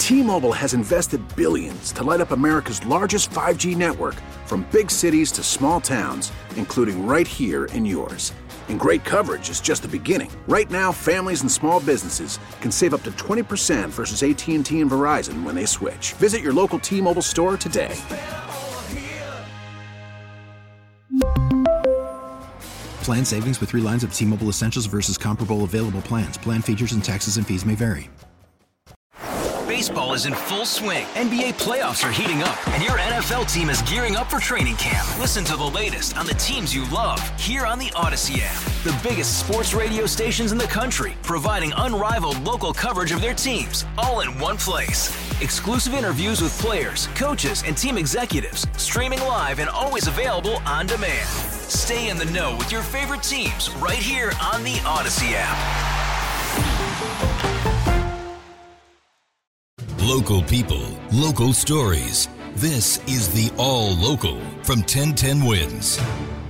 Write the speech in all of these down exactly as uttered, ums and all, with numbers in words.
T-Mobile has invested billions to light up America's largest five G network, from big cities to small towns, including right here in yours. And great coverage is just the beginning. Right now, families and small businesses can save up to twenty percent versus A T and T and Verizon when they switch. Visit your local T-Mobile store today. Plan savings with three lines of T-Mobile Essentials versus comparable available plans. Plan features and taxes and fees may vary. Baseball is in full swing. N B A playoffs are heating up, and your N F L team is gearing up for training camp. Listen to the latest on the teams you love here on the Odyssey app. The biggest sports radio stations in the country, providing unrivaled local coverage of their teams, all in one place. Exclusive interviews with players, coaches, and team executives, streaming live and always available on demand. Stay in the know with your favorite teams right here on the Odyssey app. Local people, local stories. This is the All Local from ten ten Wins.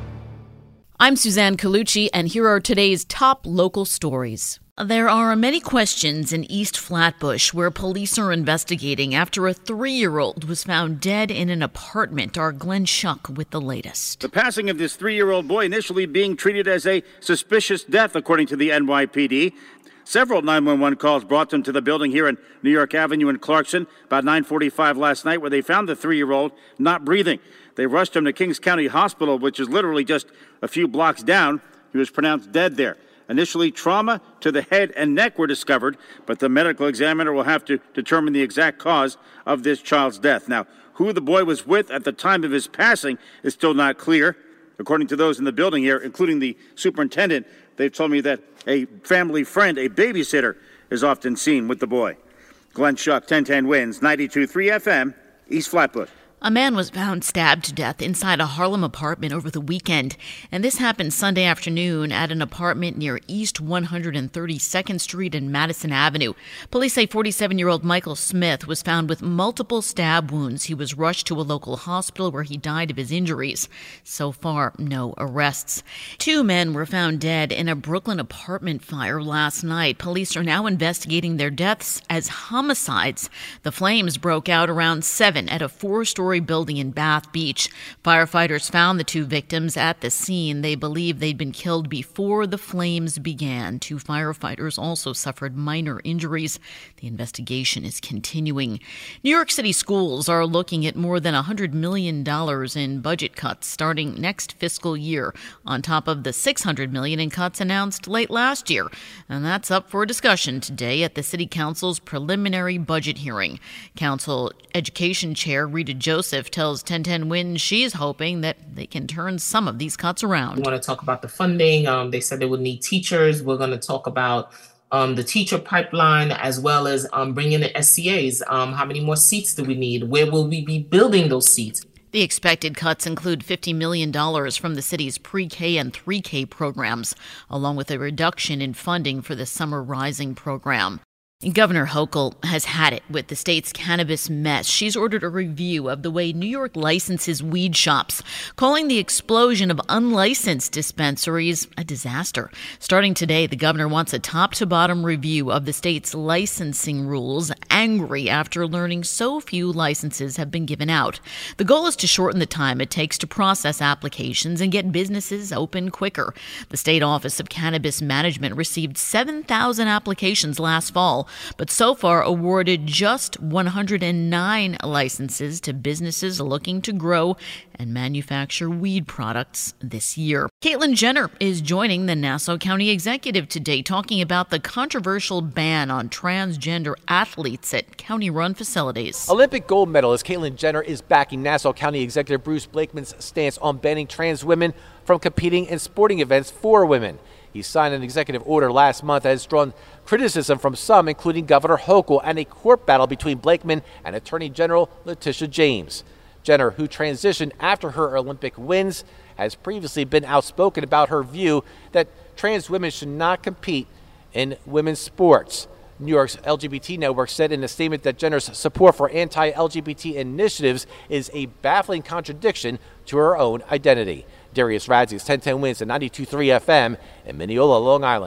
I'm Suzanne Colucci, and here are today's top local stories. There are many questions in East Flatbush where police are investigating after a three-year-old was found dead in an apartment. Our Glenn Schuck with the latest. The passing of this three-year-old boy initially being treated as a suspicious death, according to the N Y P D. Several nine one one calls brought them to the building here in New York Avenue in Clarkson about nine forty-five last night, where they found the three-year-old not breathing. They rushed him to Kings County Hospital, which is literally just a few blocks down. He was pronounced dead there. Initially, trauma to the head and neck were discovered, but the medical examiner will have to determine the exact cause of this child's death. Now, who the boy was with at the time of his passing is still not clear. According to those in the building here, including the superintendent, they've told me that a family friend, a babysitter, is often seen with the boy. Glenn Schuck, ten ten Wins, ninety-two point three F M, East Flatbush. A man was found stabbed to death inside a Harlem apartment over the weekend, and this happened Sunday afternoon at an apartment near East one hundred thirty-second Street and Madison Avenue. Police say forty-seven-year-old Michael Smith was found with multiple stab wounds. He was rushed to a local hospital where he died of his injuries. So far, no arrests. Two men were found dead in a Brooklyn apartment fire last night. Police are now investigating their deaths as homicides. The flames broke out around seven at a four-story building in Bath Beach. Firefighters found the two victims at the scene. They believe they'd been killed before the flames began. Two firefighters also suffered minor injuries. The investigation is continuing. New York City schools are looking at more than one hundred million dollars in budget cuts starting next fiscal year, on top of the six hundred million dollars in cuts announced late last year. And that's up for discussion today at the City Council's preliminary budget hearing. Council Education Chair Rita Joseph Joseph tells ten ten Wins she's hoping that they can turn some of these cuts around. We want to talk about the funding. Um, they said they would need teachers. We're going to talk about um, the teacher pipeline, as well as um, bringing the S C As. Um, how many more seats do we need? Where will we be building those seats? The expected cuts include fifty million dollars from the city's pre-K and three K programs, along with a reduction in funding for the Summer Rising program. Governor Hochul has had it with the state's cannabis mess. She's ordered a review of the way New York licenses weed shops, calling the explosion of unlicensed dispensaries a disaster. Starting today, the governor wants a top-to-bottom review of the state's licensing rules, angry after learning so few licenses have been given out. The goal is to shorten the time it takes to process applications and get businesses open quicker. The State Office of Cannabis Management received seven thousand applications last fall, but so far awarded just one hundred nine licenses to businesses looking to grow and manufacture weed products this year. Caitlyn Jenner is joining the Nassau County Executive today, talking about the controversial ban on transgender athletes at county-run facilities. Olympic gold medalist Caitlyn Jenner is backing Nassau County Executive Bruce Blakeman's stance on banning trans women from competing in sporting events for women. He signed an executive order last month that has drawn criticism from some, including Governor Hochul, and a court battle between Blakeman and Attorney General Letitia James. Jenner, who transitioned after her Olympic wins, has previously been outspoken about her view that trans women should not compete in women's sports. New York's L G B T network said in a statement that Jenner's support for anti-L G B T initiatives is a baffling contradiction to her own identity. Darius Radzic, ten ten Wins, and ninety-two point three F M in Mineola, Long Island.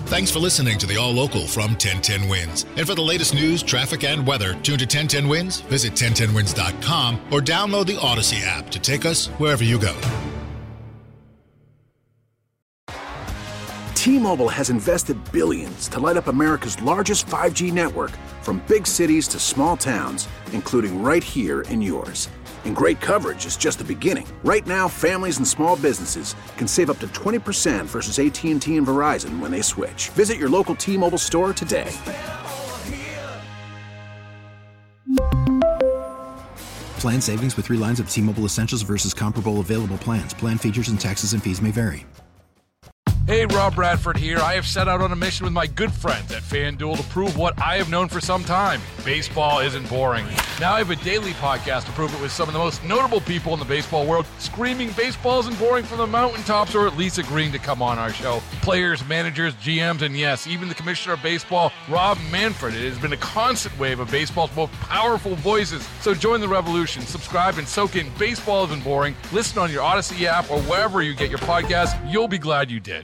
Thanks for listening to the All Local from ten ten Wins. And for the latest news, traffic, and weather, tune to ten ten Wins, visit ten ten wins dot com, or download the Odyssey app to take us wherever you go. T-Mobile has invested billions to light up America's largest five G network, from big cities to small towns, including right here in yours. And great coverage is just the beginning. Right now, families and small businesses can save up to twenty percent versus A T and T and Verizon when they switch. Visit your local T-Mobile store today. Plan savings with three lines of T-Mobile Essentials versus comparable available plans. Plan features and taxes and fees may vary. Hey, Rob Bradford here. I have set out on a mission with my good friends at FanDuel to prove what I have known for some time. Baseball isn't boring. Now I have a daily podcast to prove it with some of the most notable people in the baseball world, screaming baseball isn't boring from the mountaintops, or at least agreeing to come on our show. Players, managers, G Ms, and yes, even the commissioner of baseball, Rob Manfred. It has been a constant wave of baseball's most powerful voices. So join the revolution. Subscribe and soak in Baseball Isn't Boring. Listen on your Odyssey app or wherever you get your podcasts. You'll be glad you did.